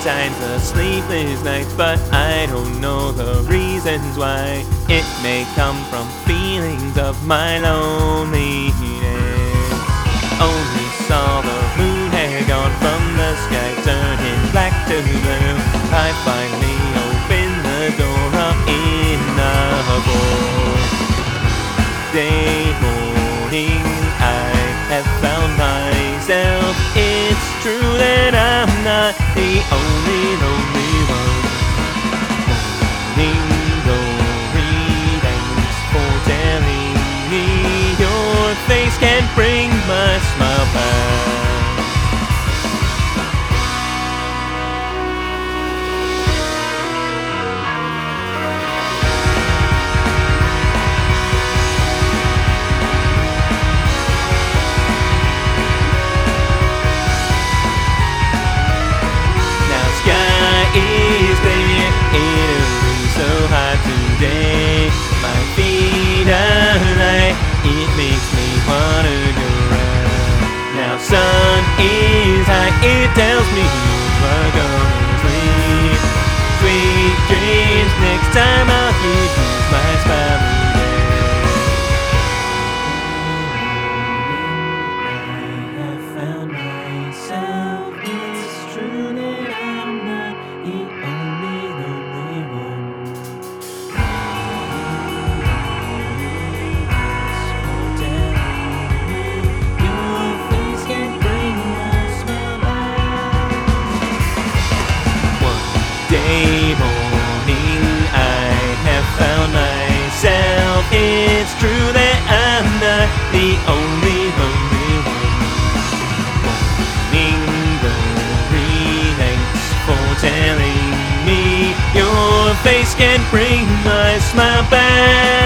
times of sleepless nights, but I don't know the reasons why. It may come from feelings of my loneliness. Only saw the moon had gone from the sky, turning black to blue. I finally opened the door up in the day morning. I have found myself. It's true that I'm not the only lonely one. Morning glory, thanks for telling me your face can bring my smile back. Is clear, it'll be so hot today. My feet are light, it makes me wanna go round. Now sun is high, it tells me you are gonna sleep. Sweet dreams, next time I'll give you my smile today. I have found myself, it's true that I'm not the only lonely one. Thanks for telling me your face can bring my smile back. One day morning I have found myself. It's true that I'm not the only lonely one. Morning glory, thanks for telling me your face can bring my smile back.